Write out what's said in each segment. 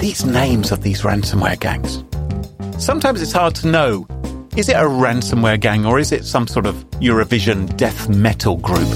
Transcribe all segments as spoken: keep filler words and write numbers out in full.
these names of these ransomware gangs. Sometimes it's hard to know, is it a ransomware gang or is it some sort of Eurovision death metal group?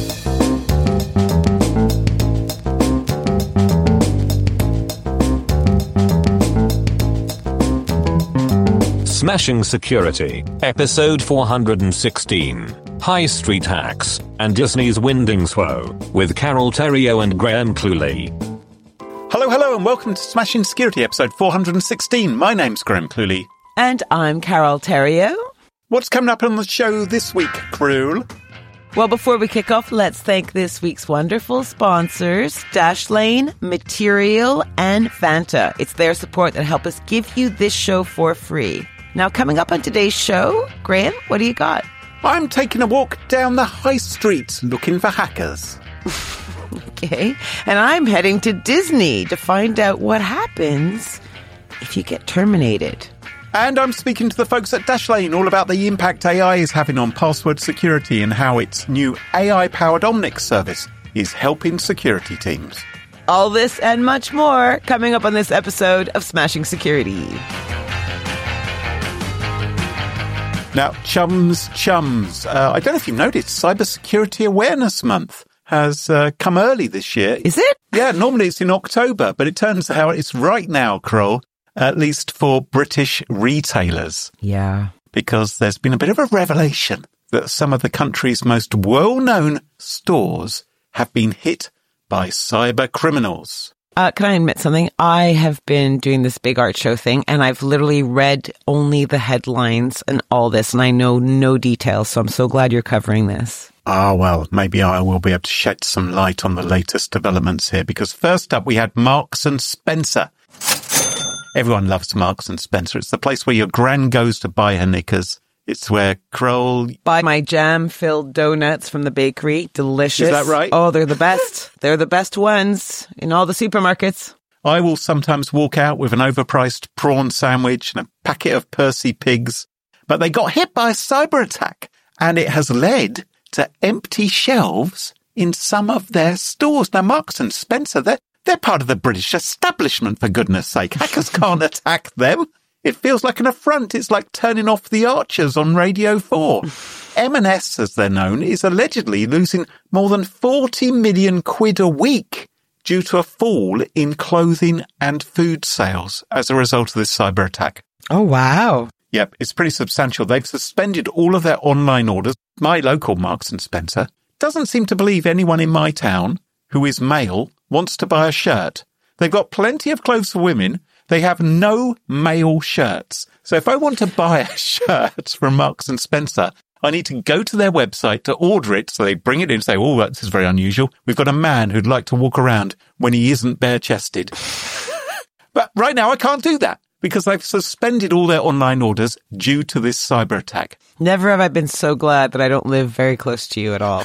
Smashing Security, episode four hundred sixteen, High Street Hacks, and Disney's Windings Woe, with Carol Theriault and Graham Cluley. Hello, hello, and welcome to Smashing Security, episode four hundred sixteen. My name's Graham Cluley. And I'm Carol Theriault. What's coming up on the show this week, Carol? Well, before we kick off, let's thank this week's wonderful sponsors, Dashlane, Material, and Vanta. It's their support that help us give you this show for free. Now, coming up on today's show, Graham, what do you got? I'm taking a walk down the high street looking for hackers. Okay. And I'm heading to Disney to find out what happens if you get terminated. And I'm speaking to the folks at Dashlane all about the impact A I is having on password security and how its new A I-powered Omnix service is helping security teams. All this and much more coming up on this episode of Smashing Security. Now, chums, chums, uh, I don't know if you've noticed, Cybersecurity Awareness Month has uh, come early this year. Is it? Yeah, normally it's in October, but it turns out it's right now, Kroll, at least for British retailers. Yeah. Because there's been a bit of a revelation that some of the country's most well-known stores have been hit by cyber criminals. Uh, can I admit something? I have been doing this big art show thing, and I've literally read only the headlines and all this, and I know no details, so I'm so glad you're covering this. Ah, well, maybe I will be able to shed some light on the latest developments here, because first up we had Marks and Spencer. Everyone loves Marks and Spencer. It's the place where your gran goes to buy her knickers. It's where Kroll... Buy my jam-filled donuts from the bakery. Delicious. Is that right? Oh, they're the best. They're the best ones in all the supermarkets. I will sometimes walk out with an overpriced prawn sandwich and a packet of Percy pigs. But they got hit by a cyber attack, and it has led to empty shelves in some of their stores. Now, Marks and Spencer, they're, they're part of the British establishment, for goodness sake. Hackers can't attack them. It feels like an affront. It's like turning off the Archers on Radio four. M and S, as they're known, is allegedly losing more than forty million quid a week due to a fall in clothing and food sales as a result of this cyber attack. Oh, wow. Yep, it's pretty substantial. They've suspended all of their online orders. My local Marks and Spencer doesn't seem to believe anyone in my town who is male wants to buy a shirt. They've got plenty of clothes for women. They have no male shirts. So if I want to buy a shirt from Marks and Spencer, I need to go to their website to order it. So they bring it in and say, oh, this is very unusual. We've got a man who'd like to walk around when he isn't bare-chested. But right now I can't do that because they've suspended all their online orders due to this cyber attack. Never have I been so glad that I don't live very close to you at all.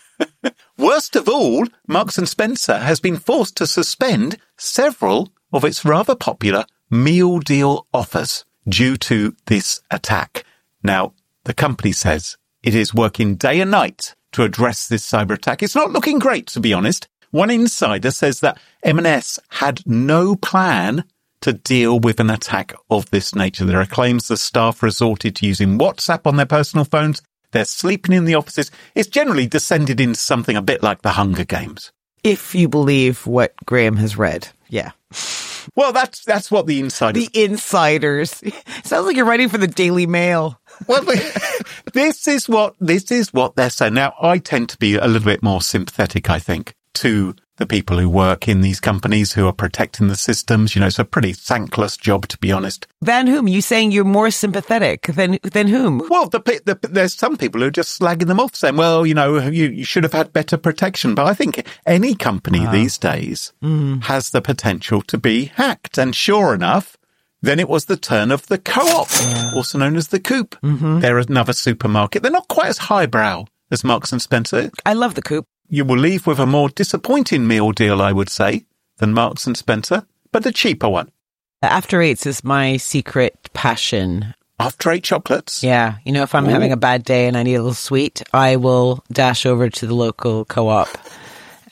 Worst of all, Marks and Spencer has been forced to suspend several of its rather popular meal deal offers due to this attack. Now, the company says it is working day and night to address this cyber attack. It's not looking great, to be honest. One insider says that M and S had no plan to deal with an attack of this nature. There are claims the staff resorted to using WhatsApp on their personal phones. They're sleeping in the offices. It's generally descended into something a bit like the Hunger Games. If you believe what Graham has read. Yeah. Well, that's that's what the insiders... The insiders. Sounds like you're writing for the Daily Mail. Well, this is what this is what they're saying. Now, I tend to be a little bit more sympathetic, I think, to the people who work in these companies who are protecting the systems. You know, it's a pretty thankless job, to be honest. Than whom? You saying you're more sympathetic than than whom? Well, the, the, there's some people who are just slagging them off, saying, well, you know, you, you should have had better protection. But I think any company wow. these days mm. has the potential to be hacked. And sure enough, then it was the turn of the Co-op, yeah. also known as the Coop. Mm-hmm. They're another supermarket. They're not quite as highbrow as Marks and Spencer. I love the Coop. You will leave with a more disappointing meal deal, I would say, than Marks and Spencer, but a cheaper one. After Eights is my secret passion. After Eight chocolates? Yeah. You know, if I'm Ooh. having a bad day and I need a little sweet, I will dash over to the local Co-op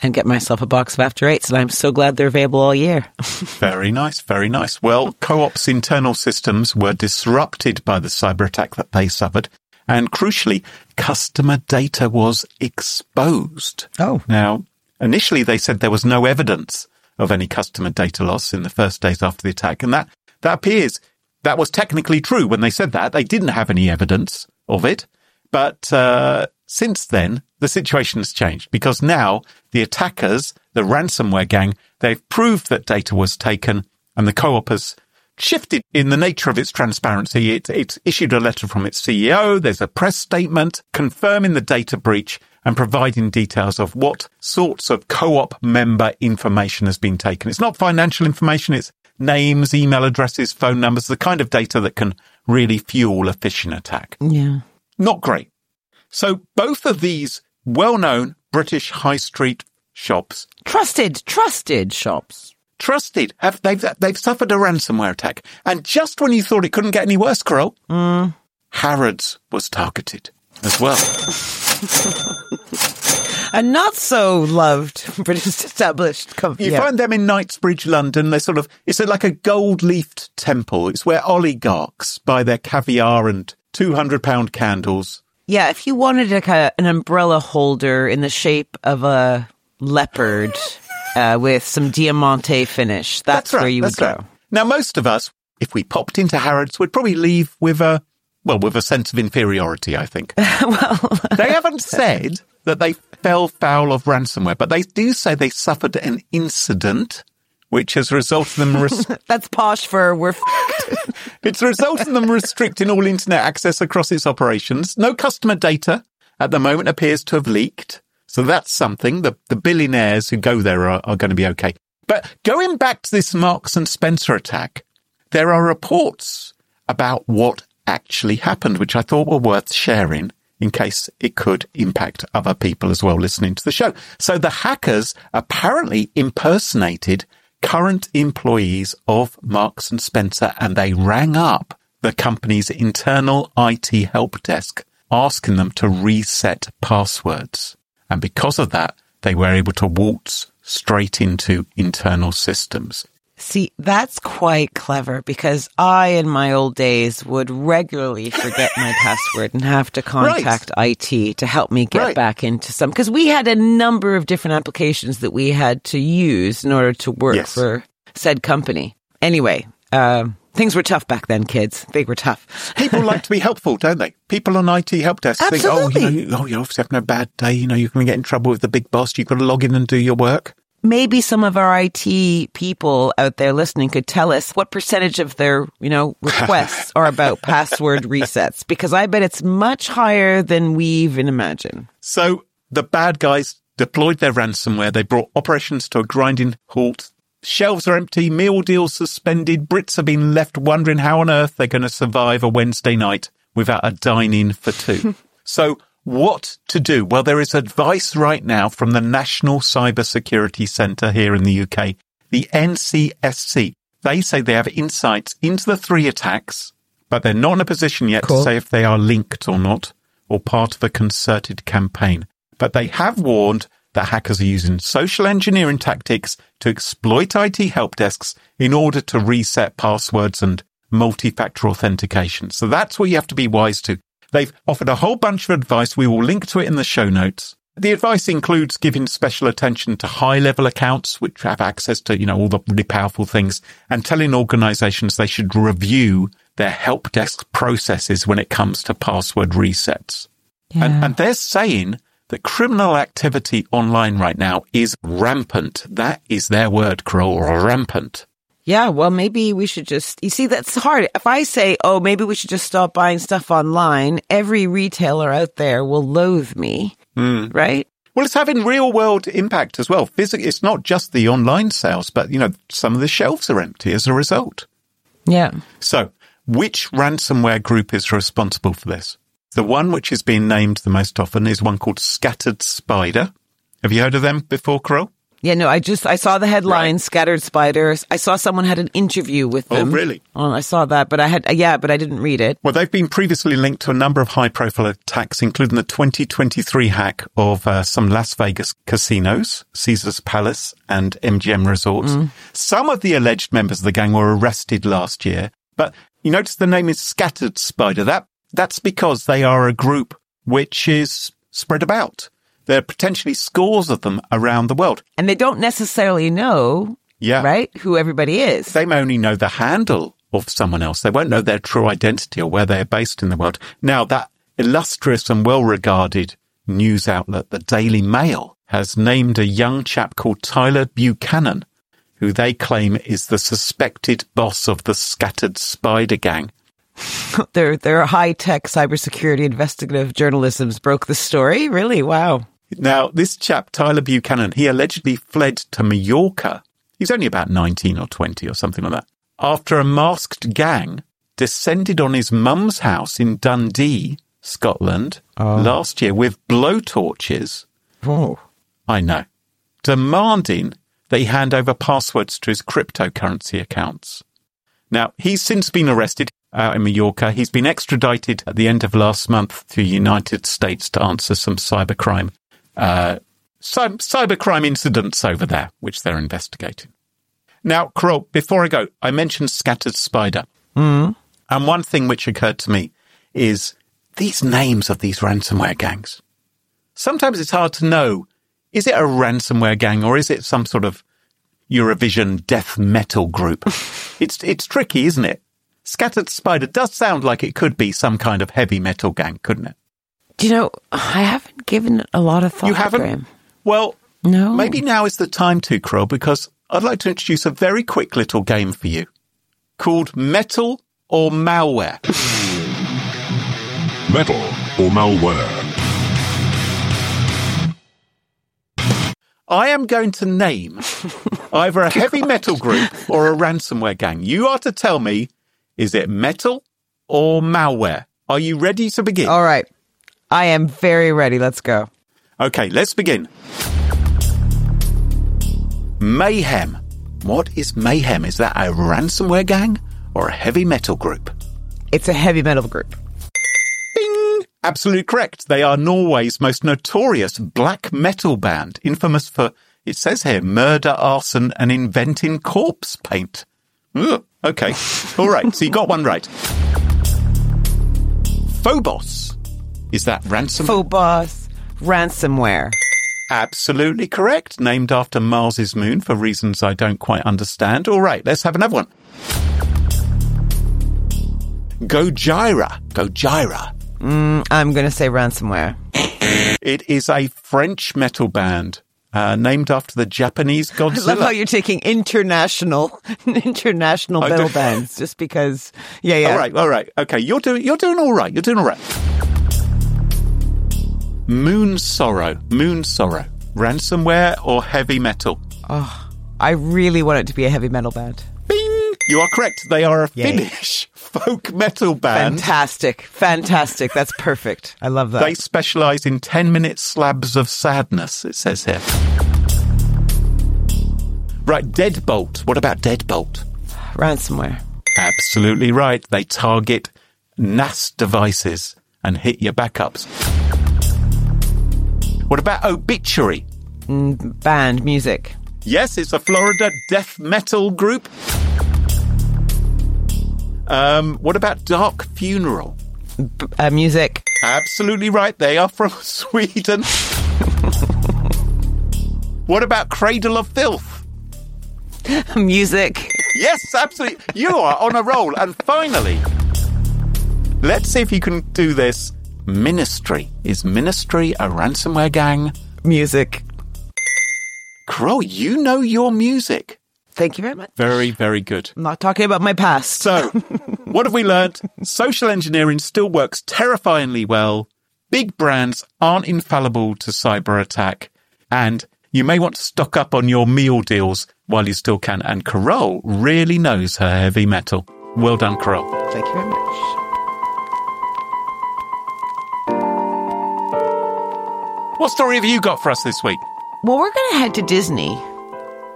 and get myself a box of After Eights, and I'm so glad they're available all year. Very nice, very nice. Well, Co-op's internal systems were disrupted by the cyber attack that they suffered, and crucially, customer data was exposed. Oh. Now, initially they said there was no evidence of any customer data loss in the first days after the attack, and that, that appears that was technically true when they said that. They didn't have any evidence of it, but uh, since then, the situation has changed because now the attackers, the ransomware gang, they've proved that data was taken, and the Co-op has shifted in the nature of its transparency. It, it's issued a letter from its C E O. There's a press statement confirming the data breach and providing details of what sorts of Co-op member information has been taken. It's not financial information. It's names, email addresses, phone numbers, the kind of data that can really fuel a phishing attack. Yeah. Not great. So both of these well-known British high street shops, Trusted, trusted shops. trusted, have they've they've suffered a ransomware attack. And just when you thought it couldn't get any worse, Carol, Mm. Harrods was targeted as well. A not so loved British established company. You Yeah. find them in Knightsbridge, London. They're sort of, it's like a gold-leafed temple. It's where oligarchs buy their caviar and two hundred pound candles. Yeah, if you wanted like a, an umbrella holder in the shape of a leopard uh, with some diamante finish, that's, right, where you would that's go. right. Now, most of us, if we popped into Harrods, would probably leave with a, well, with a sense of inferiority, I think. Well, They haven't said that they fell foul of ransomware, but they do say they suffered an incident which has resulted in them res- that's posh for we're. it's resulted in them restricting all internet access across its operations. No customer data at the moment appears to have leaked. So that's something. The, the billionaires who go there are, are going to be okay. But going back to this Marks and Spencer attack, there are reports about what actually happened, which I thought were worth sharing in case it could impact other people as well listening to the show. So the hackers apparently impersonated current employees of Marks and Spencer, and they rang up the company's internal I T help desk, asking them to reset passwords. And because of that, they were able to waltz straight into internal systems. See, that's quite clever because I, in my old days, would regularly forget my password and have to contact right. I T to help me get right. back into some. Because we had a number of different applications that we had to use in order to work yes. for said company. Anyway, uh, things were tough back then, kids. They were tough. People like to be helpful, don't they? People on I T help desks Absolutely. think, oh, you know, oh, you're obviously having a bad day. You know, you're going to get in trouble with the big boss. You've got to log in and do your work. Maybe some of our I T people out there listening could tell us what percentage of their, you know, requests are about password resets, because I bet it's much higher than we even imagine. So the bad guys deployed their ransomware. They brought operations to a grinding halt. Shelves are empty, meal deals suspended. Brits have been left wondering how on earth they're going to survive a Wednesday night without a dine-in for two. So what to do? Well, there is advice right now from the National Cyber Security Centre here in the U K, the N C S C. They say they have insights into the three attacks, but they're not in a position yet cool. to say if they are linked or not, or part of a concerted campaign. But they have warned that hackers are using social engineering tactics to exploit I T help desks in order to reset passwords and multi-factor authentication. So that's what you have to be wise to. They've offered a whole bunch of advice. We will link to it in the show notes. The advice includes giving special attention to high-level accounts, which have access to, you know, all the really powerful things, and telling organizations they should review their help desk processes when it comes to password resets. Yeah. And, and they're saying that criminal activity online right now is rampant. That is their word, Carol, rampant. Yeah, well, maybe we should just, you see, that's hard. If I say, oh, maybe we should just stop buying stuff online, every retailer out there will loathe me, mm. right? Well, it's having real world impact as well. Physically, it's not just the online sales, but, you know, some of the shelves are empty as a result. Yeah. So which ransomware group is responsible for this? The one which is being named the most often is one called Scattered Spider. Have you heard of them before, Carol? Yeah, no, I just, I saw the headline, right. Scattered Spiders. I saw someone had an interview with them. Oh, really? Oh, I saw that, but I had, yeah, but I didn't read it. Well, they've been previously linked to a number of high-profile attacks, including the twenty twenty-three hack of uh, some Las Vegas casinos, Caesars Palace and M G M Resorts. Mm. Some of the alleged members of the gang were arrested last year, but you notice the name is Scattered Spider. That That's because they are a group which is spread about. There are potentially scores of them around the world. And they don't necessarily know, yeah. right, who everybody is. They may only know the handle of someone else. They won't know their true identity or where they're based in the world. Now, that illustrious and well-regarded news outlet, the Daily Mail, has named a young chap called Tyler Buchanan, who they claim is the suspected boss of the Scattered Spider gang. their, their high-tech cybersecurity investigative journalism broke the story? Really? Wow. Now, this chap, Tyler Buchanan, he allegedly fled to Mallorca. He's only about nineteen or twenty or something like that. After a masked gang descended on his mum's house in Dundee, Scotland, oh. last year with blowtorches. Oh. I know. Demanding that he hand over passwords to his cryptocurrency accounts. Now, he's since been arrested out in Mallorca. He's been extradited at the end of last month to the United States to answer some cybercrime Uh, cy- cybercrime incidents over there, which they're investigating. Now, Carol, before I go, I mentioned Scattered Spider. Mm. And one thing which occurred to me is these names of these ransomware gangs. Sometimes it's hard to know, is it a ransomware gang or is it some sort of Eurovision death metal group? it's it's tricky, isn't it? Scattered Spider does sound like it could be some kind of heavy metal gang, couldn't it? Do you know, I haven't given it a lot of thought. You haven't? Graham. Well, no. Maybe now is the time to, Crow, because I'd like to introduce a very quick little game for you called Metal or Malware. Metal or Malware. I am going to name either a heavy metal group or a ransomware gang. You are to tell me, is it metal or malware? Are you ready to begin? All right. I am very ready. Let's go. Okay, let's begin. Mayhem. What is Mayhem? Is that a ransomware gang or a heavy metal group? It's a heavy metal group. Bing! Absolutely correct. They are Norway's most notorious black metal band, infamous for, it says here, murder, arson, and inventing corpse paint. Ugh, okay. All right, so you got one right. Phobos. Is that ransom? Phobos. Ransomware. Absolutely correct. Named after Mars's moon for reasons I don't quite understand. All right, let's have another one. Gojira. Gojira. Mm, I'm going to say ransomware. It is a French metal band uh, named after the Japanese Godzilla. I love how you're taking international international metal bands just because. Yeah, yeah. All right, all right. Okay, you're doing you're doing all right. You're doing all right. Moon Sorrow. Moon Sorrow. Ransomware or heavy metal? Oh, I really want it to be a heavy metal band. Bing! You are correct. They are a Yay. Finnish folk metal band. Fantastic. Fantastic. That's perfect. I love that. They specialise in ten-minute slabs of sadness, it says here. Right, Deadbolt. What about Deadbolt? Ransomware. Absolutely right. They target N A S devices and hit your backups. What about Obituary? Mm, band, music. Yes, it's a Florida death metal group. Um, what about Dark Funeral? B- uh, music. Absolutely right. They are from Sweden. What about Cradle of Filth? Music. Yes, absolutely. You are on a roll. And finally, let's see if you can do this. Ministry. Is Ministry a ransomware gang? Music. Crow, you know your music. Thank you very much. Very, very good. I'm not talking about my past. So, what have we learned? Social engineering still works terrifyingly well. Big brands aren't infallible to cyber attack. And you may want to stock up on your meal deals while you still can. And Carol really knows her heavy metal. Well done, Carol. Thank you very much. What story have you got for us this week? Well, we're going to head to Disney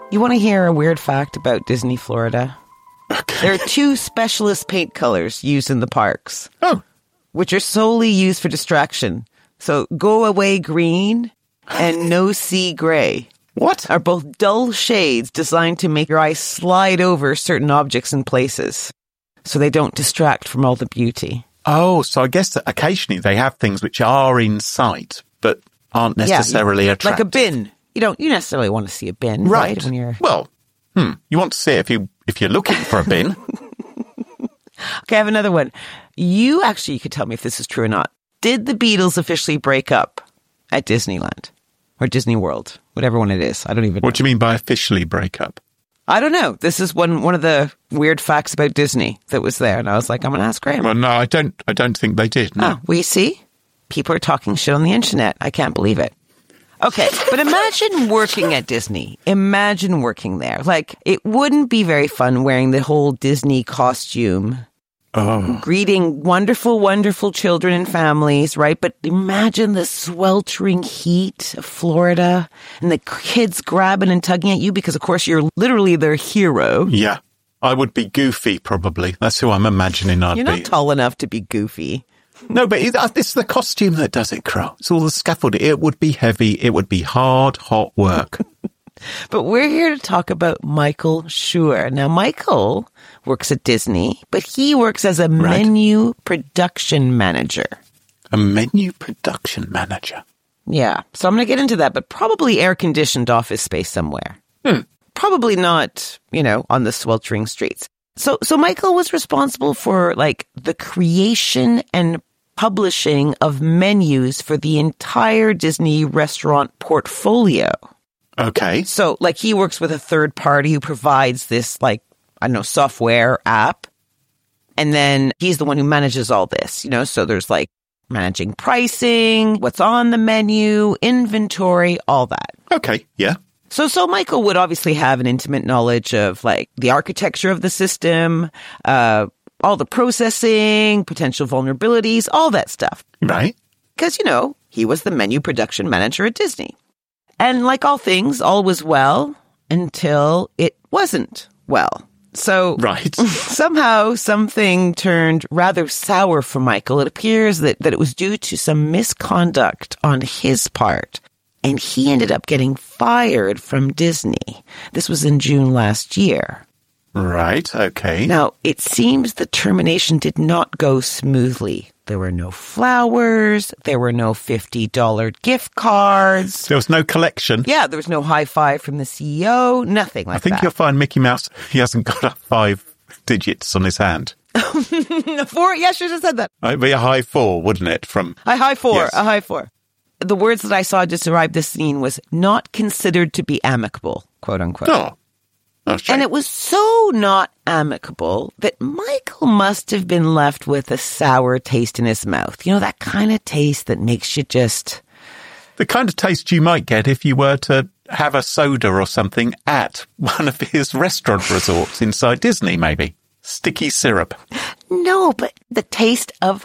You want to hear a weird fact about Disney Florida? Okay. There are two specialist paint colors used in the parks, Oh, which are solely used for distraction. So go away green and no see gray what? are both dull shades designed to make your eyes slide over certain objects and places so they don't distract from all the beauty. Oh, so I guess that occasionally they have things which are in sight, but aren't necessarily yeah, attractive. like a bin. You don't you necessarily want to see a bin, right? Right. When you're... Well, hmm, you want to see it if you if you're looking for a bin. Okay, I have another one. You actually you could tell me if this is true or not. Did the Beatles officially break up at Disneyland or Disney World, whatever one it is? I don't even know. What do you mean by officially break up? I don't know. This is one one of the weird facts about Disney that was there, and I was like, I'm going to ask Graham. Well, no, I don't. I don't think they did. No. Oh, we see. People are talking shit on the internet. I can't believe it. Okay, but imagine working at Disney. Imagine working there. Like, it wouldn't be very fun wearing the whole Disney costume, Oh, greeting wonderful, wonderful children and families, right? But imagine the sweltering heat of Florida and the kids grabbing and tugging at you because, of course, you're literally their hero. yeah. I would be Goofy, probably. That's who I'm imagining I'd You're be. not tall enough to be Goofy. No, but it, uh, it's the costume that does it, Crow. It's all the scaffolding. It would be heavy. It would be hard, hot work. But we're here to talk about Michael Schur. Now, Michael works at Disney, but he works as a Right. menu production manager. A menu production manager. Yeah, so I'm going to get into that, but probably air-conditioned office space somewhere. Hmm. Probably not, you know, on the sweltering streets. So, so Michael was responsible for, like, the creation and publishing of menus for the entire Disney restaurant portfolio. Okay. So, like, he works with a third party who provides this, like, I don't know, software app. And then he's the one who manages all this, you know? So there's, like, managing pricing, what's on the menu, inventory, all that. Okay. Yeah. So, so Michael would obviously have an intimate knowledge of, like, the architecture of the system, uh, all the processing, potential vulnerabilities, all that stuff. Right. Because, you know, he was the menu production manager at Disney. And like all things, all was well until it wasn't well. So Right. somehow something turned rather sour for Michael. It appears that, that it was due to some misconduct on his part. And he ended up getting fired from Disney. This was in June last year. Right. Okay. Now, it seems the termination did not go smoothly. There were no flowers. There were no fifty dollars gift cards. There was no collection. Yeah, there was no high five from the C E O. Nothing like I think that. you'll find Mickey Mouse, he hasn't got up five digits on his hand. Four? Yeah, should have said that. It'd be a high four, wouldn't it? From A high four. Yes. A high four. The words that I saw to describe this scene was not considered to be amicable, quote unquote. Oh. Oh, shame. And it was so not amicable that Michael must have been left with a sour taste in his mouth. You know, that kind of taste that makes you just... The kind of taste you might get if you were to have a soda or something at one of his restaurant resorts inside Disney, maybe. Sticky syrup. No, but the taste of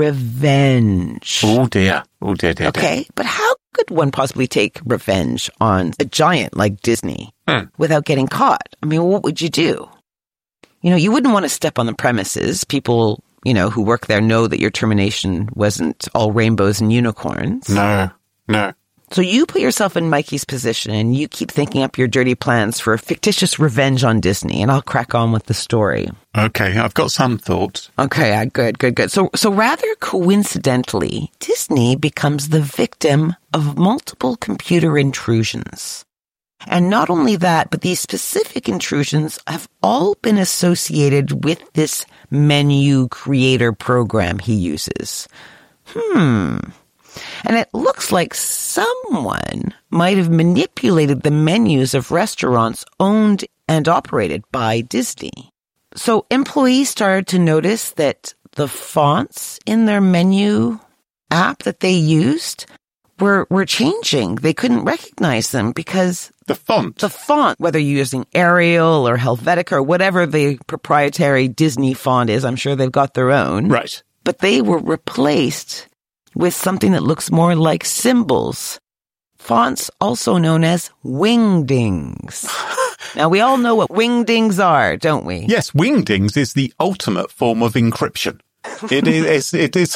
revenge. Oh, dear. Oh, dear, dear, dear. Okay, but how could one possibly take revenge on a giant like Disney Hmm. without getting caught? I mean, what would you do? You know, you wouldn't want to step on the premises. People, you know, who work there know that your termination wasn't all rainbows and unicorns. No, no. So you put yourself in Mikey's position and you keep thinking up your dirty plans for a fictitious revenge on Disney, and I'll crack on with the story. Okay, I've got some thoughts. Okay, yeah, good, good, good. So, so rather coincidentally, Disney becomes the victim of multiple computer intrusions. And not only that, but these specific intrusions have all been associated with this menu creator program he uses. Hmm. And it looks like someone might have manipulated the menus of restaurants owned and operated by Disney. So employees started to notice that the fonts in their menu app that they used were, were changing. They couldn't recognize them because The font. the font, whether you're using Arial or Helvetica or whatever the proprietary Disney font is, I'm sure they've got their own. Right. But they were replaced with something that looks more like symbols. Fonts also known as wingdings. Now, we all know what wingdings are, don't we? Yes, wingdings is the ultimate form of encryption. It is, it is.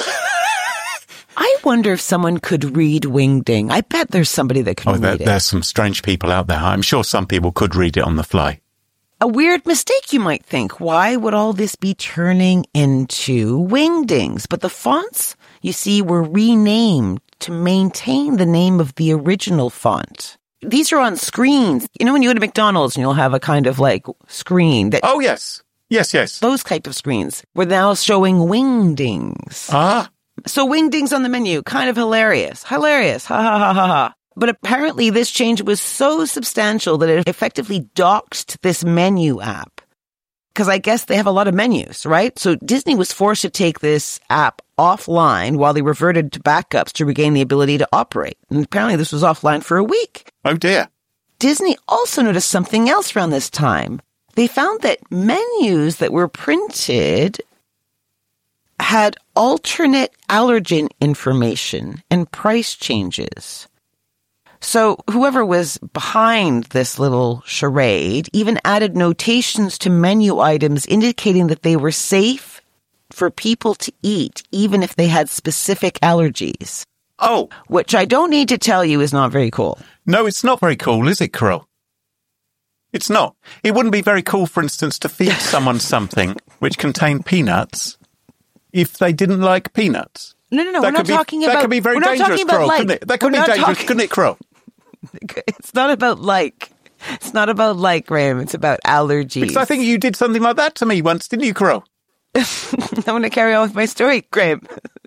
I wonder if someone could read wingding. I bet there's somebody that can oh, read there, it. There's some strange people out there. I'm sure some people could read it on the fly. A weird mistake, you might think. Why would all this be turning into wingdings? But the fonts, you see, were renamed to maintain the name of the original font. These are on screens. You know, when you go to McDonald's and you'll have a kind of like screen that... Oh, yes. Yes, yes. Those type of screens were now showing wingdings. Ah. So wingdings on the menu, kind of hilarious. Hilarious. Ha ha ha ha ha. But apparently this change was so substantial that it effectively doxed this menu app. Because I guess they have a lot of menus, right? So Disney was forced to take this app offline while they reverted to backups to regain the ability to operate. And apparently this was offline for a week. Oh, dear. Disney also noticed something else around this time. They found that menus that were printed had alternate allergen information and price changes. So whoever was behind this little charade even added notations to menu items indicating that they were safe for people to eat, even if they had specific allergies. Oh. Which I don't need to tell you is not very cool. No, it's not very cool, is it, Carol? It's not. It wouldn't be very cool, for instance, to feed someone something which contained peanuts if they didn't like peanuts. No, no, no, that we're not be, talking that about... That could be very dangerous, Carol, like, couldn't it? That could be dangerous, talking, couldn't it, Carol? It's not about like. It's not about like, Graham. It's about allergies. Because I think you did something like that to me once, didn't you, Carol? I'm going to carry on with my story, Graham.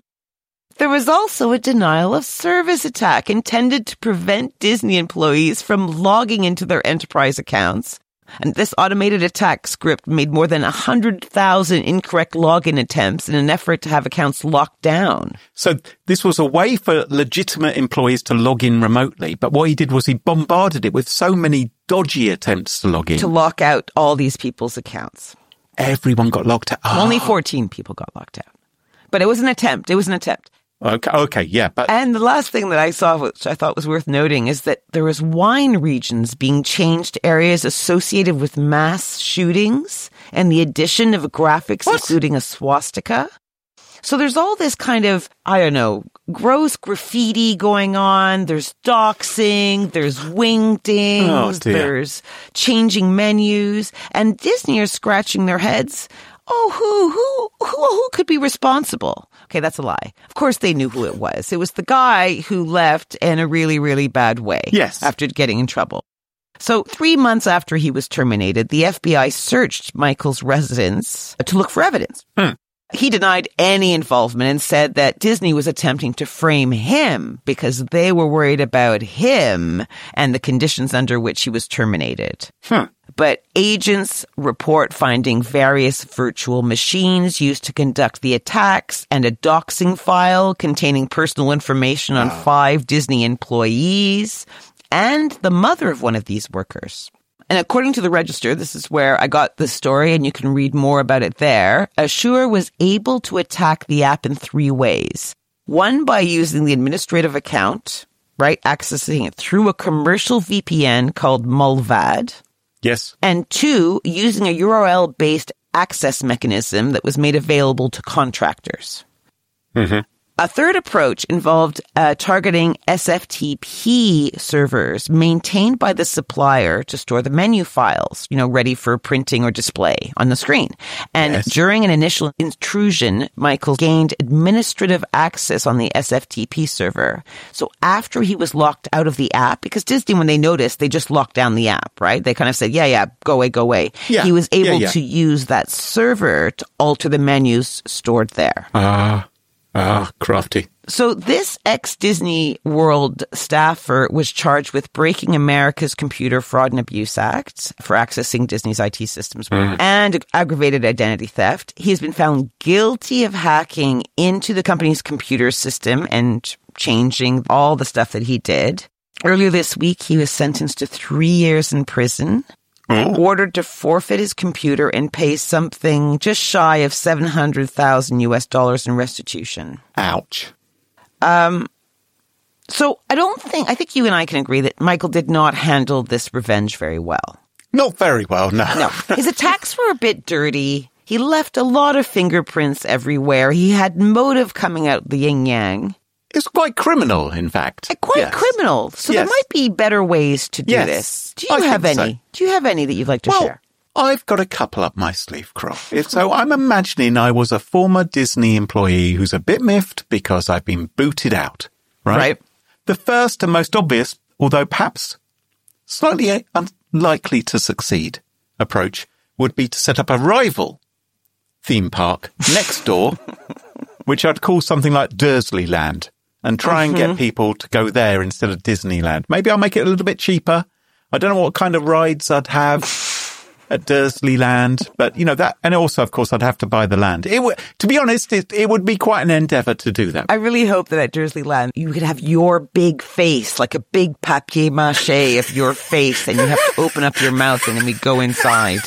There was also a denial of service attack intended to prevent Disney employees from logging into their enterprise accounts. And this automated attack script made more than one hundred thousand incorrect login attempts in an effort to have accounts locked down. So this was a way for legitimate employees to log in remotely. But what he did was he bombarded it with so many dodgy attempts to log in. To lock out all these people's accounts. Everyone got locked out. Oh. Only fourteen people got locked out. But it was an attempt. It was an attempt. Okay, okay, yeah. But And the last thing that I saw, which I thought was worth noting, is that there was wine regions being changed to areas associated with mass shootings and the addition of graphics what? including a swastika. So there's all this kind of, I don't know, gross graffiti going on. There's doxing, there's wingdings, oh, there's changing menus, and Disney are scratching their heads. Oh, who, who, who, who could be responsible? Okay, that's a lie. Of course they knew who it was. It was the guy who left in a really, really bad way. Yes. After getting in trouble. So three months after he was terminated, the F B I searched Michael's residence to look for evidence. Hmm. He denied any involvement and said that Disney was attempting to frame him because they were worried about him and the conditions under which he was terminated. Hmm. But agents report finding various virtual machines used to conduct the attacks and a doxing file containing personal information on wow. five Disney employees and the mother of one of these workers. And according to the Register, this is where I got the story, and you can read more about it there, Assure was able to attack the app in three ways. One, by using the administrative account, right, accessing it through a commercial V P N called Mullvad. Yes. And two, using a U R L-based access mechanism that was made available to contractors. Mm-hmm. A third approach involved uh, targeting S F T P servers maintained by the supplier to store the menu files, you know, ready for printing or display on the screen. And yes. during an initial intrusion, Michael gained administrative access on the S F T P server. So after he was locked out of the app, because Disney, when they noticed, they just locked down the app, right? They kind of said, yeah, yeah, go away, go away. Yeah. He was able yeah, yeah. to use that server to alter the menus stored there. Ah. Ah, crafty. So this ex-Disney World staffer was charged with breaking America's Computer Fraud and Abuse Act for accessing Disney's I T systems mm. and aggravated identity theft. He has been found guilty of hacking into the company's computer system and changing all the stuff that he did. Earlier this week, he was sentenced to three years in prison. Oh. Ordered to forfeit his computer and pay something just shy of seven hundred thousand U S dollars in restitution. Ouch. Um, so I don't think, I think you and I can agree that Michael did not handle this revenge very well. Not very well, no. No. His attacks were a bit dirty. He left a lot of fingerprints everywhere. He had motive coming out the yin-yang. It's quite criminal, in fact. Uh, quite yes. criminal. So yes. there might be better ways to do yes. this. Do you I have any? So. Do you have any that you'd like to well, share? I've got a couple up my sleeve, Carol. So I'm imagining I was a former Disney employee who's a bit miffed because I've been booted out, right? Right. The first and most obvious, although perhaps slightly unlikely to succeed, approach would be to set up a rival theme park next door, which I'd call something like Dursleyland, and try mm-hmm. and get people to go there instead of Disneyland. Maybe I'll make it a little bit cheaper. I don't know what kind of rides I'd have at Dursleyland, but you know that, and also, of course, I'd have to buy the land. It would, to be honest, it, it would be quite an endeavour to do that. I really hope that at Dursleyland you could have your big face, like a big papier-mâché of your face, and you have to open up your mouth, and then we go inside.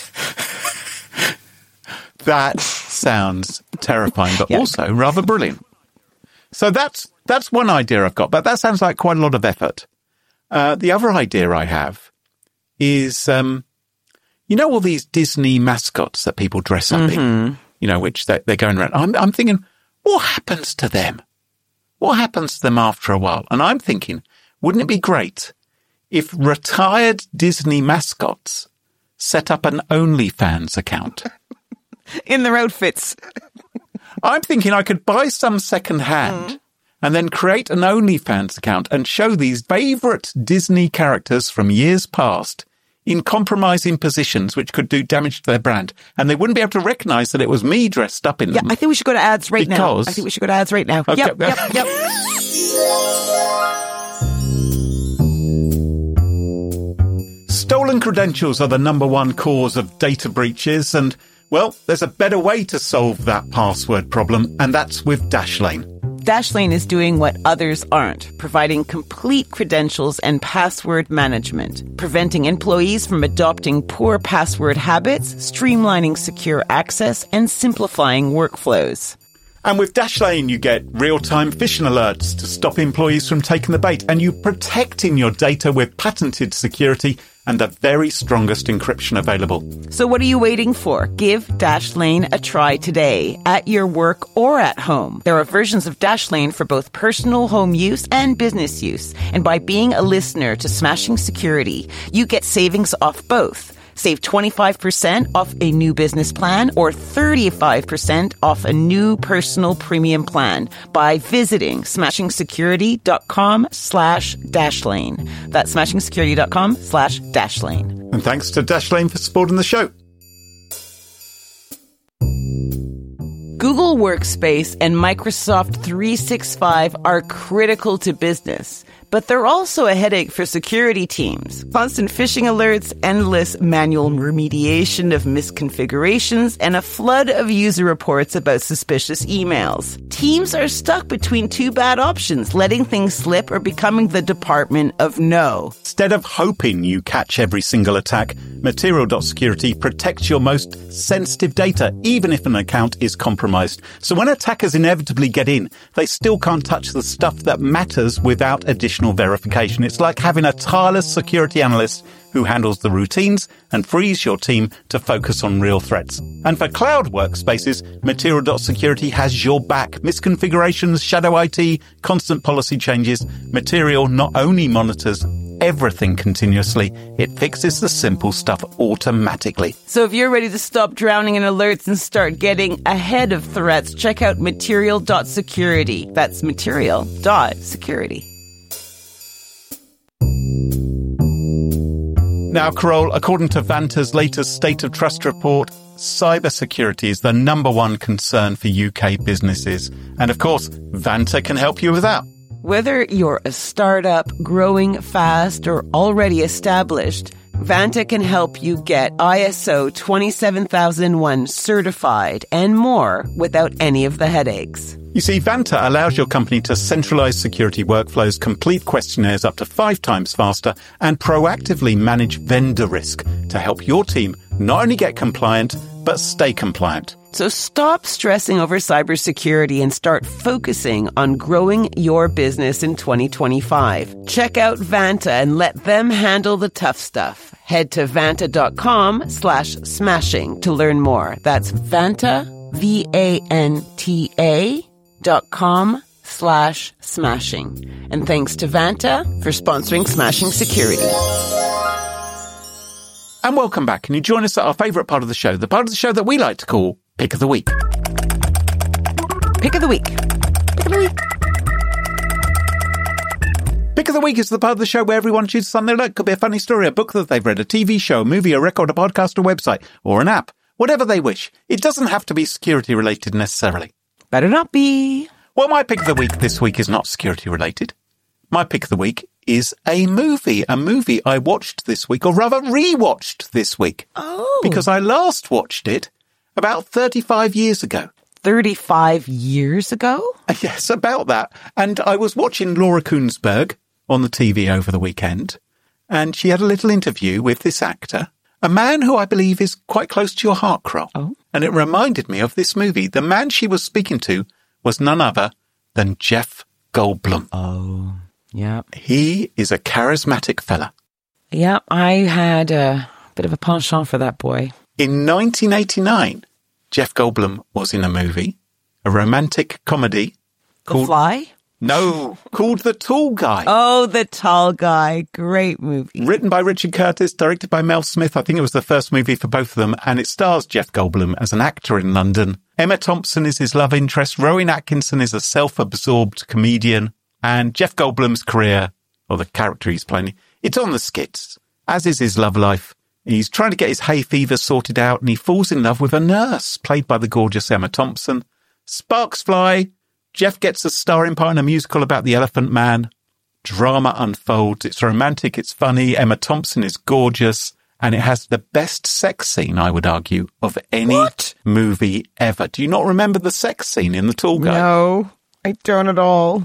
That sounds terrifying, but yeah. also rather brilliant. So that's that's one idea I've got, but that sounds like quite a lot of effort. Uh, the other idea I have is, um, you know, all these Disney mascots that people dress up mm-hmm. in, you know, which they, they're going around. I'm, I'm thinking, what happens to them? What happens to them after a while? And I'm thinking, wouldn't it be great if retired Disney mascots set up an OnlyFans account? In their outfits. I'm thinking I could buy some second-hand mm. and then create an OnlyFans account and show these favourite Disney characters from years past in compromising positions which could do damage to their brand. And they wouldn't be able to recognise that it was me dressed up in yeah, them. I think we should go to ads right because... now. I think we should go to ads right now. Okay. Yep, yep, yep. Stolen credentials are the number one cause of data breaches, and well, there's a better way to solve that password problem, and that's with Dashlane. Dashlane is doing what others aren't, providing complete credentials and password management, preventing employees from adopting poor password habits, streamlining secure access, and simplifying workflows. And with Dashlane, you get real-time phishing alerts to stop employees from taking the bait, and you're protecting your data with patented security and the very strongest encryption available. So what are you waiting for? Give Dashlane a try today, at your work or at home. There are versions of Dashlane for both personal home use and business use. And by being a listener to Smashing Security, you get savings off both. Save twenty-five percent off a new business plan or thirty-five percent off a new personal premium plan by visiting smashingsecurity.com slash Dashlane. That's smashingsecurity.com slash Dashlane. And thanks to Dashlane for supporting the show. Google Workspace and Microsoft three sixty-five are critical to business, but they're also a headache for security teams. Constant phishing alerts, endless manual remediation of misconfigurations, and a flood of user reports about suspicious emails. Teams are stuck between two bad options, letting things slip or becoming the department of no. Instead of hoping you catch every single attack, Material dot Security protects your most sensitive data, even if an account is compromised. So when attackers inevitably get in, they still can't touch the stuff that matters without additional verification. It's like having a tireless security analyst who handles the routines and frees your team to focus on real threats. And for cloud workspaces, Material dot Security has your back. Misconfigurations, shadow I T, constant policy changes. Material not only monitors everything continuously, it fixes the simple stuff automatically. So if you're ready to stop drowning in alerts and start getting ahead of threats, check out Material dot Security. That's Material dot Security. Now, Carol, according to Vanta's latest State of Trust report, cybersecurity is the number one concern for U K businesses. And of course, Vanta can help you with that. Whether you're a startup, growing fast, or already established, Vanta can help you get I S O twenty-seven thousand one certified and more without any of the headaches. You see, Vanta allows your company to centralize security workflows, complete questionnaires up to five times faster, and proactively manage vendor risk to help your team not only get compliant, but stay compliant. So stop stressing over cybersecurity and start focusing on growing your business in twenty twenty-five. Check out Vanta and let them handle the tough stuff. Head to vanta.com slash smashing to learn more. That's Vanta, V A N T A dot com slash smashing. And thanks to Vanta for sponsoring Smashing Security. And welcome back. Can you join us at our favourite part of the show, the part of the show that we like to call Pick of the Week. Pick of the Week. Pick of the Week. Pick of the Week is the part of the show where everyone chooses something they like. Could be a funny story, a book that they've read, a T V show, a movie, a record, a podcast, a website, or an app. Whatever they wish. It doesn't have to be security related necessarily. Better not be. Well, my Pick of the Week this week is not security related. My Pick of the Week is a movie, a movie I watched this week, or rather re-watched this week. Oh. Because I last watched it about thirty-five years ago. thirty-five years ago? Yes, about that. And I was watching Laura Kuenssberg on the T V over the weekend, and she had a little interview with this actor, a man who I believe is quite close to your heart, Kroll. Oh. And it reminded me of this movie. The man she was speaking to was none other than Jeff Goldblum. Oh, yeah. He is a charismatic fella. Yeah, I had a bit of a penchant for that boy. In nineteen eighty-nine, Jeff Goldblum was in a movie, a romantic comedy. The called, Fly? No, called The Tall Guy. Oh, The Tall Guy. Great movie. Written by Richard Curtis, directed by Mel Smith. I think it was the first movie for both of them, and it stars Jeff Goldblum as an actor in London. Emma Thompson is his love interest. Rowan Atkinson is a self-absorbed comedian. And Jeff Goldblum's career, or the character he's playing, it's on the skids, as is his love life. He's trying to get his hay fever sorted out, and he falls in love with a nurse, played by the gorgeous Emma Thompson. Sparks fly. Jeff gets a starring part in a musical about the Elephant Man. Drama unfolds. It's romantic. It's funny. Emma Thompson is gorgeous. And it has the best sex scene, I would argue, of any What? movie ever. Do you not remember the sex scene in The Tall Guy? No, I don't at all.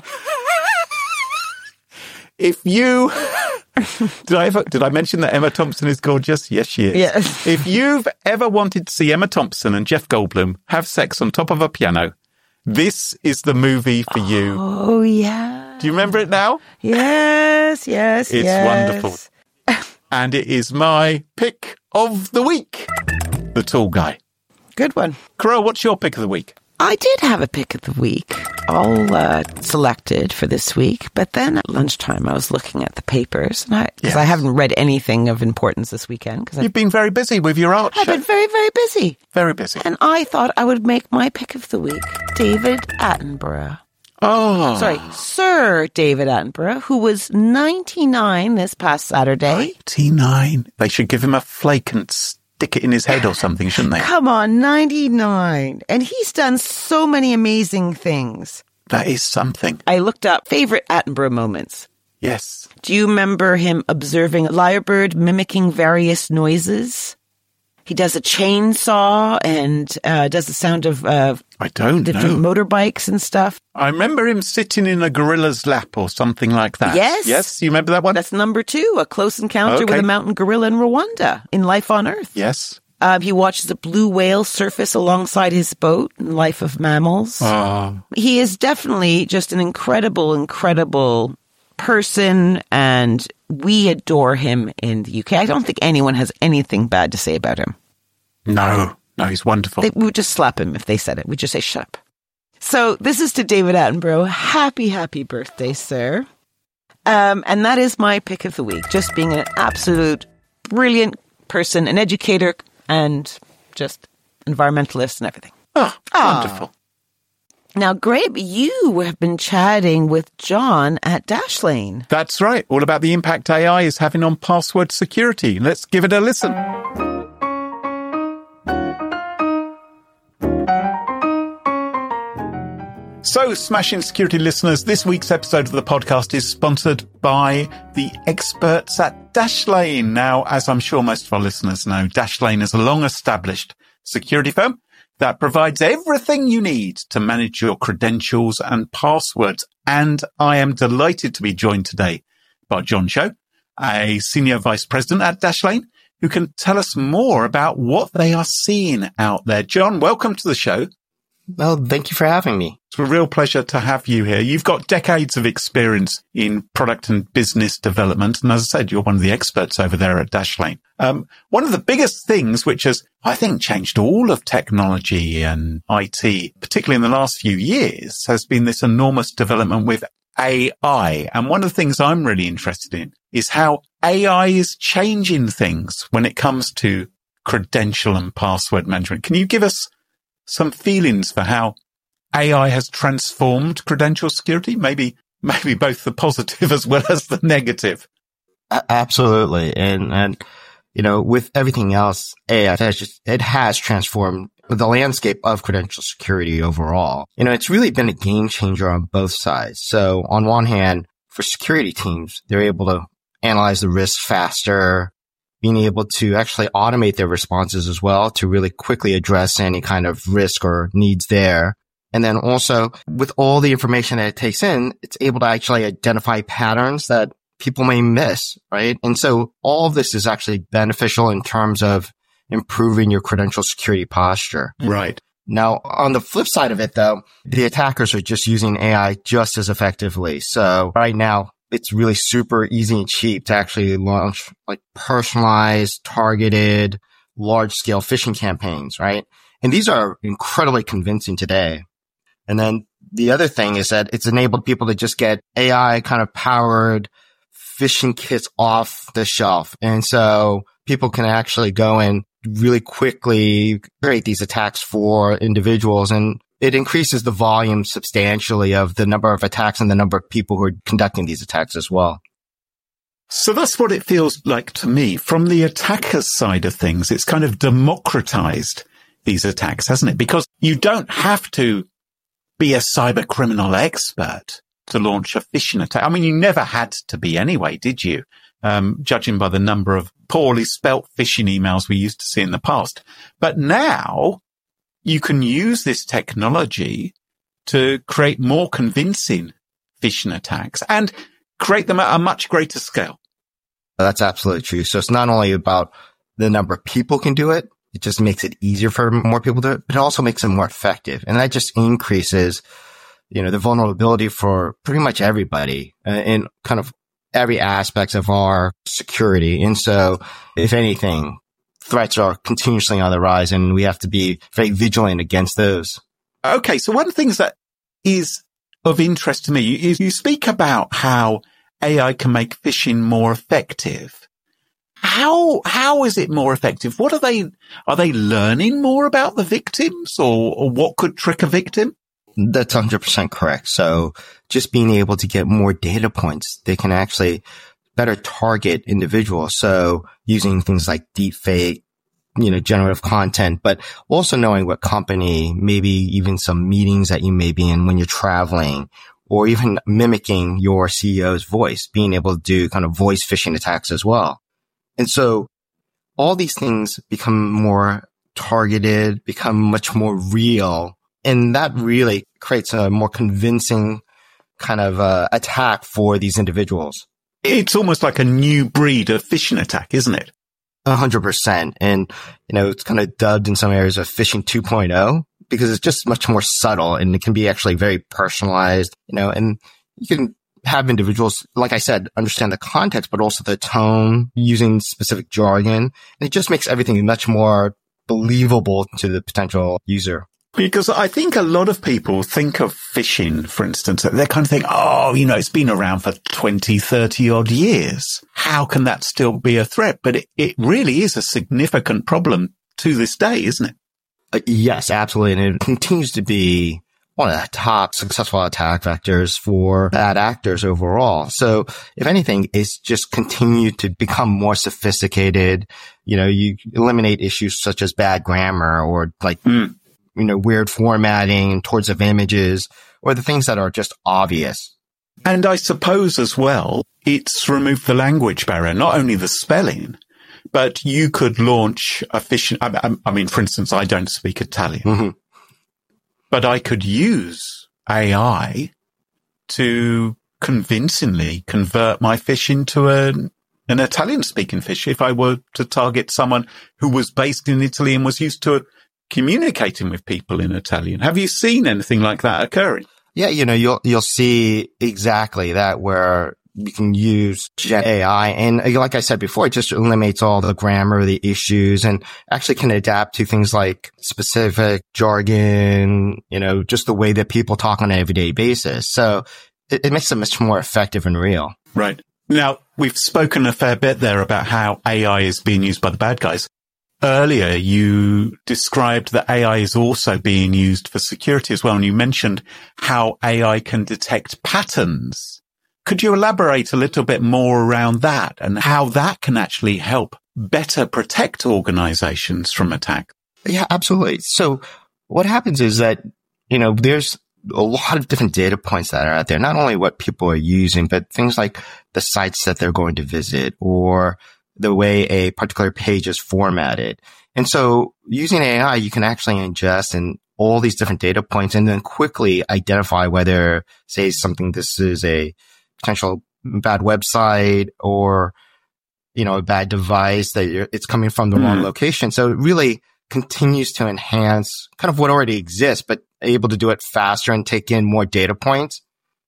If you... Did I ever, did I mention that Emma Thompson is gorgeous? Yes, she is. Yes. If you've ever wanted to see Emma Thompson and Jeff Goldblum have sex on top of a piano, this is the movie for you. Oh, yeah. Do you remember it now? Yes, yes, It's yes. wonderful. And it is my pick of the week. The Tall Guy. Good one. Carol, what's your pick of the week? I did have a pick of the week, all uh, selected for this week. But then at lunchtime, I was looking at the papers, and I, because Yes. I haven't read anything of importance this weekend, because I've, You've been very busy with your art I've show. been very, very busy. Very busy. And I thought I would make my pick of the week David Attenborough. Oh. Sorry, Sir David Attenborough, who was ninety-nine this past Saturday. ninety-nine. They should give him a flake and stick it in his head or something, shouldn't they? Come on, ninety-nine. And he's done so many amazing things. That is something. I looked up favorite Attenborough moments. Yes. Do you remember him observing a lyrebird mimicking various noises? He does a chainsaw and uh, does the sound of uh, I don't different know. motorbikes and stuff. I remember him sitting in a gorilla's lap or something like that. Yes. Yes, you remember that one? That's number two, a close encounter Okay. with a mountain gorilla in Rwanda in Life on Earth. Yes. Uh, he watches a blue whale surface alongside his boat in Life of Mammals. Oh, He is definitely just an incredible, incredible person, and we adore him in the U K. I don't think anyone has anything bad to say about him. no. No, he's wonderful. They, we would just slap him if they said it. We'd just say, shut up. So this is to David Attenborough. Happy, happy birthday, sir. Um, and that is my pick of the week. Just being an absolute brilliant person, an educator, and just environmentalist and everything. Oh, Ah. wonderful. Now, Grabe, you have been chatting with John at Dashlane. That's right. All about the impact A I is having on password security. Let's give it a listen. So, Smashing Security listeners, this week's episode of the podcast is sponsored by the experts at Dashlane. Now, as I'm sure most of our listeners know, Dashlane is a long-established security firm that provides everything you need to manage your credentials and passwords. And I am delighted to be joined today by John Cho, a Senior Vice President at Dashlane, who can tell us more about what they are seeing out there. John, welcome to the show. Well, thank you for having me. It's a real pleasure to have you here. You've got decades of experience in product and business development. And as I said, you're one of the experts over there at Dashlane. Um, one of the biggest things, which has, I think, changed all of technology and I T, particularly in the last few years, has been this enormous development with A I. And one of the things I'm really interested in is how A I is changing things when it comes to credential and password management. Can you give us some feelings for how A I has transformed credential security? Maybe, maybe both the positive as well as the negative. Absolutely. And, and, you know, with everything else, A I has just, it has transformed the landscape of credential security overall. You know, it's really been a game changer on both sides. So on one hand, for security teams, they're able to analyze the risks faster, being able to actually automate their responses as well to really quickly address any kind of risk or needs there. And then also with all the information that it takes in, it's able to actually identify patterns that people may miss, right? And so all of this is actually beneficial in terms of improving your credential security posture. Right. Now, on the flip side of it, though, the attackers are just using A I just as effectively. So right now, it's really super easy and cheap to actually launch like personalized, targeted, large scale phishing campaigns, right? And these are incredibly convincing today. And then the other thing is that it's enabled people to just get A I kind of powered phishing kits off the shelf. And so people can actually go and really quickly create these attacks for individuals, and it increases the volume substantially of the number of attacks and the number of people who are conducting these attacks as well. So that's what it feels like to me. From the attacker's side of things, it's kind of democratized these attacks, hasn't it? Because you don't have to be a cyber criminal expert to launch a phishing attack. I mean, you never had to be anyway, did you? Um, judging by the number of poorly spelt phishing emails we used to see in the past. But now you can use this technology to create more convincing phishing attacks and create them at a much greater scale. That's absolutely true. So it's not only about the number of people can do it, it just makes it easier for more people to do it, but it also makes them more effective. And that just increases, you know, the vulnerability for pretty much everybody uh, in kind of every aspect of our security. And so, if anything, threats are continuously on the rise, and we have to be very vigilant against those. Okay, so one of the things that is of interest to me is you speak about how A I can make phishing more effective. How how is it more effective? What are they are they learning more about the victims, or, or what could trick a victim? That's one hundred percent correct. So just being able to get more data points, they can actually better target individuals. So using things like deepfake, you know, generative content, but also knowing what company, maybe even some meetings that you may be in when you're traveling, or even mimicking your C E O's voice, being able to do kind of voice phishing attacks as well. And so all these things become more targeted, become much more real. And that really creates a more convincing kind of uh, attack for these individuals. It's almost like a new breed of phishing attack, isn't it? A hundred percent. And, you know, it's kind of dubbed in some areas of phishing two point oh because it's just much more subtle and it can be actually very personalized, you know, and you can have individuals, like I said, understand the context, but also the tone, using specific jargon. And it just makes everything much more believable to the potential user. Because I think a lot of people think of phishing, for instance, they kind of think, oh, you know, it's been around for twenty, thirty odd years. How can that still be a threat? But it, it really is a significant problem to this day, isn't it? Uh, yes, absolutely. And it continues to be one of the top successful attack vectors for bad actors overall. So if anything, it's just continued to become more sophisticated. You know, you eliminate issues such as bad grammar or like, mm. you know, weird formatting towards of images or the things that are just obvious. And I suppose as well, it's removed the language barrier, not only the spelling, but you could launch a phishing. I, I mean, for instance, I don't speak Italian, mm-hmm. but I could use A I to convincingly convert my phishing to a an Italian-speaking fish if I were to target someone who was based in Italy and was used to communicating with people in Italian. Have you seen anything like that occurring? Yeah, you know, you'll you'll see exactly that where you can use Gen A I. And like I said before, it just eliminates all the grammar, the issues, and actually can adapt to things like specific jargon, you know, just the way that people talk on an everyday basis. So it, it makes it much more effective and real. Right. Now, we've spoken a fair bit there about how A I is being used by the bad guys. Earlier, you described that A I is also being used for security as well, and you mentioned how A I can detect patterns. Could you elaborate a little bit more around that and how that can actually help better protect organizations from attack? Yeah, absolutely. So what happens is that, you know, there's a lot of different data points that are out there, not only what people are using, but things like the sites that they're going to visit or the way a particular page is formatted. And so using A I, you can actually ingest and all these different data points and then quickly identify whether, say, something, this is a potential bad website or, you know, a bad device that you're, it's coming from the mm. wrong location. So it really continues to enhance kind of what already exists, but able to do it faster and take in more data points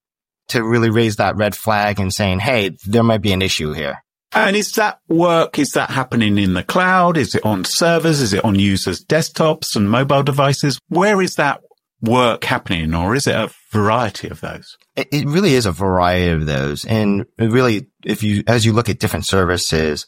to really raise that red flag and saying, hey, there might be an issue here. And is that work, is that happening in the cloud? Is it on servers? Is it on users' desktops and mobile devices? Where is that work happening, or is it a variety of those? It, it really is a variety of those. And really, if you, as you look at different services,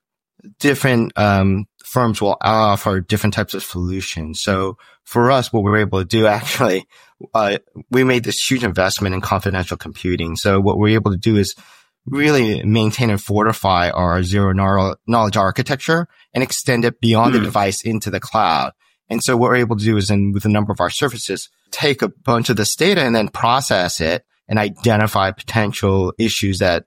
different, um, firms will offer different types of solutions. So for us, what we're able to do actually, uh, we made this huge investment in confidential computing. So what we're able to do is really maintain and fortify our zero knowledge architecture and extend it beyond mm. the device into the cloud. And so what we're able to do is, in with a number of our services, take a bunch of this data and then process it and identify potential issues that,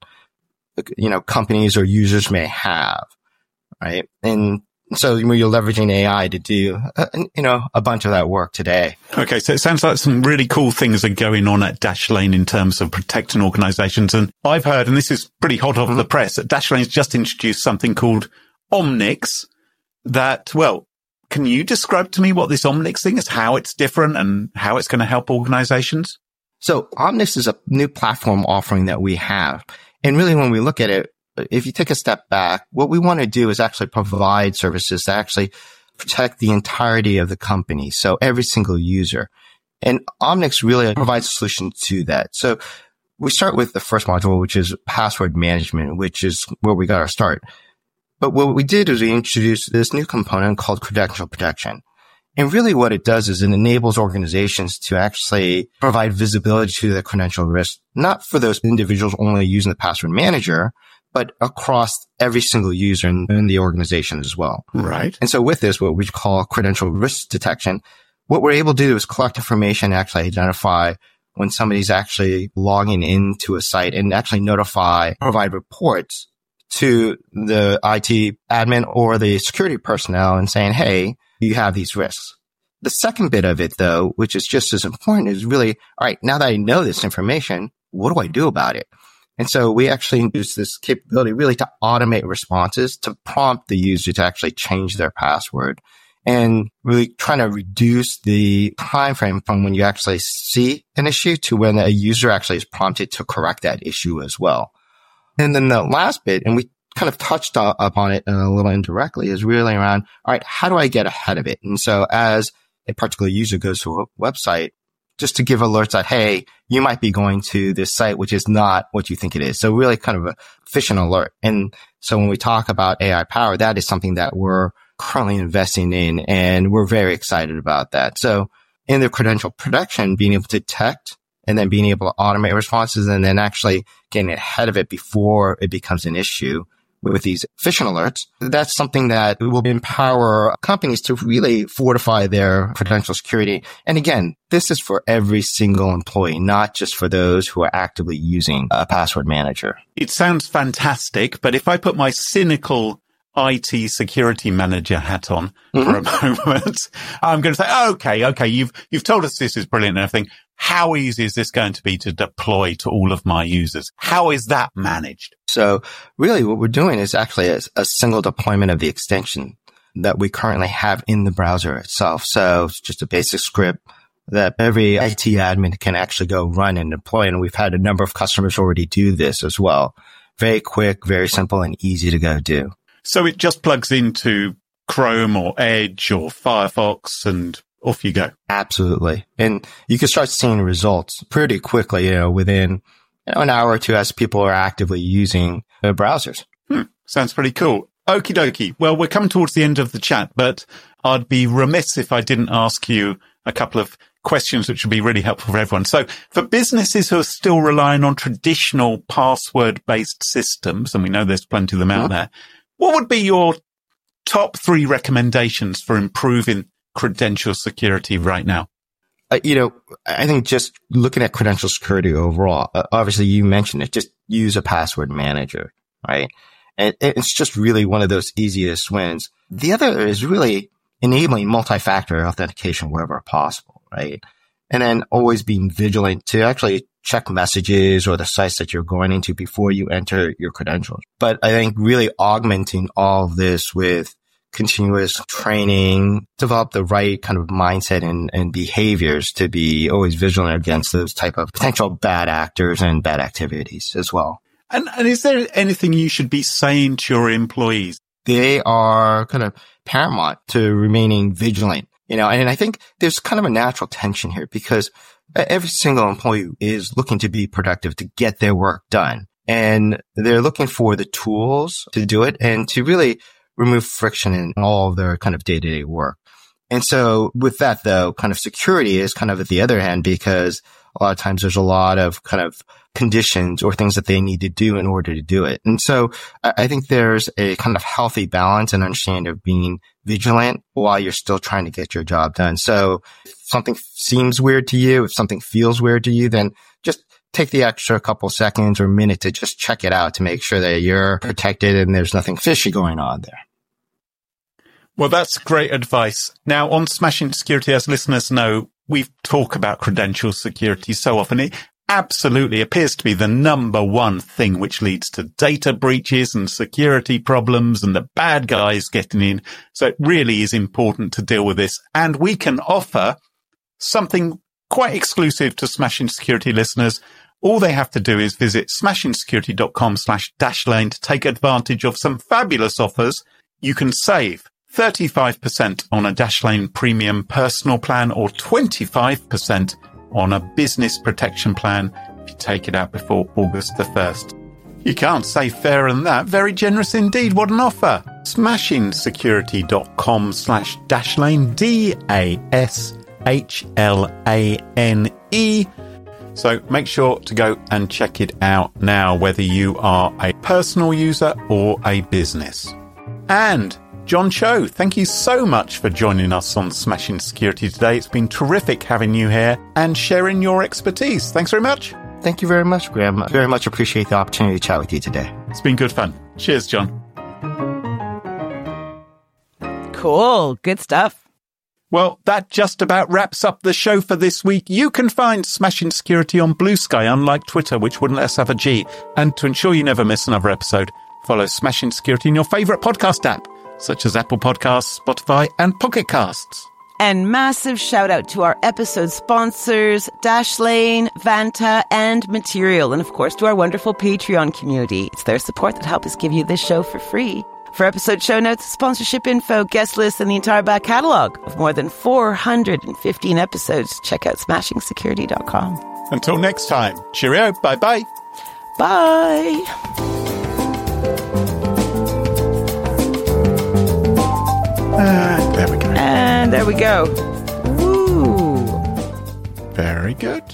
you know, companies or users may have, right? And so you're leveraging A I to do, uh, you know, a bunch of that work today. Okay, so it sounds like some really cool things are going on at Dashlane in terms of protecting organizations. And I've heard, and this is pretty hot off mm-hmm. the press, that Dashlane's just introduced something called Omnix that, well, can you describe to me what this Omnix thing is, how it's different and how it's going to help organizations? So Omnix is a new platform offering that we have. And really, when we look at it, if you take a step back, what we want to do is actually provide services that actually protect the entirety of the company. So every single user. And Omnix really provides a solution to that. So we start with the first module, which is password management, which is where we got our start. But what we did is we introduced this new component called credential protection. And really what it does is it enables organizations to actually provide visibility to the credential risk, not for those individuals only using the password manager, but across every single user in, in the organization as well. Right. And so with this, what we call credential risk detection, what we're able to do is collect information and actually identify when somebody's actually logging into a site and actually notify, provide reports to the I T admin or the security personnel and saying, hey, you have these risks. The second bit of it, though, which is just as important, is really, all right, now that I know this information, what do I do about it? And so we actually use this capability really to automate responses, to prompt the user to actually change their password, and really trying to reduce the time frame from when you actually see an issue to when a user actually is prompted to correct that issue as well. And then the last bit, and we kind of touched upon it a little indirectly, is really around, all right, how do I get ahead of it? And so as a particular user goes to a website, just to give alerts that, hey, you might be going to this site, which is not what you think it is. So really kind of a phishing alert. And so when we talk about A I power, that is something that we're currently investing in, and we're very excited about that. So in the credential protection, being able to detect and then being able to automate responses and then actually getting ahead of it before it becomes an issue with these phishing alerts, that's something that will empower companies to really fortify their credential security. And again, this is for every single employee, not just for those who are actively using a password manager. It sounds fantastic, but if I put my cynical I T security manager hat on mm-hmm. for a moment, I'm going to say, okay, okay, you've, you've told us this is brilliant and everything. How easy is this going to be to deploy to all of my users? How is that managed? So really what we're doing is actually a, a single deployment of the extension that we currently have in the browser itself. So it's just a basic script that every I T admin can actually go run and deploy. And we've had a number of customers already do this as well. Very quick, very simple, and easy to go do. So it just plugs into Chrome or Edge or Firefox and off you go. Absolutely. And you can start seeing results pretty quickly, you know, within you know, an hour or two as people are actively using their browsers. Hmm. Sounds pretty cool. Okie dokie. Well, we're coming towards the end of the chat, but I'd be remiss if I didn't ask you a couple of questions which would be really helpful for everyone. So for businesses who are still relying on traditional password-based systems, and we know there's plenty of them out mm-hmm. there, what would be your top three recommendations for improving credential security right now? Uh, you know, I think just looking at credential security overall, uh, obviously you mentioned it, just use a password manager, right? And it's just really one of those easiest wins. The other is really enabling multi-factor authentication wherever possible, right? And then always being vigilant to actually check messages or the sites that you're going into before you enter your credentials. But I think really augmenting all of this with continuous training, develop the right kind of mindset and, and behaviors to be always vigilant against those type of potential bad actors and bad activities as well. And, and is there anything you should be saying to your employees? They are kind of paramount to remaining vigilant, you know, and I think there's kind of a natural tension here because every single employee is looking to be productive, to get their work done. And they're looking for the tools to do it and to really remove friction in all of their kind of day-to-day work. And so with that, though, kind of security is kind of at the other hand because a lot of times there's a lot of kind of conditions or things that they need to do in order to do it. And so I think there's a kind of healthy balance and understanding of being vigilant while you're still trying to get your job done. So if something seems weird to you, if something feels weird to you, then just take the extra couple seconds or minute to just check it out to make sure that you're protected and there's nothing fishy going on there. Well, that's great advice. Now, on Smashing Security, as listeners know, we talk about credential security so often. It absolutely appears to be the number one thing which leads to data breaches and security problems and the bad guys getting in. So it really is important to deal with this. And we can offer something quite exclusive to Smashing Security listeners. All they have to do is visit smashingsecurity.com slash dashlane to take advantage of some fabulous offers. You can save thirty-five percent on a Dashlane Premium Personal Plan or twenty-five percent on a Business Protection Plan if you take it out before August the first. You can't say fairer than that. Very generous indeed. What an offer. smashingsecurity.com slash dashlane, D A S H L A N E. So make sure to go and check it out now, whether you are a personal user or a business. And John Cho, thank you so much for joining us on Smashing Security today. It's been terrific having you here and sharing your expertise. Thanks very much. Thank you very much, Graham. I very much appreciate the opportunity to chat with you today. It's been good fun. Cheers, John. Cool. Good stuff. Well, that just about wraps up the show for this week. You can find Smashing Security on Blue Sky, unlike Twitter, which wouldn't let us have a G. And to ensure you never miss another episode, follow Smashing Security in your favourite podcast app, such as Apple Podcasts, Spotify, and Pocket Casts. And massive shout out to our episode sponsors, Dashlane, Vanta, and Material. And of course, to our wonderful Patreon community. It's their support that helps us give you this show for free. For episode show notes, sponsorship info, guest lists, and the entire back catalog of more than four hundred fifteen episodes, check out smashing security dot com. Until next time, cheerio, bye-bye. Bye. And there we go. And there we go. Woo. Very good.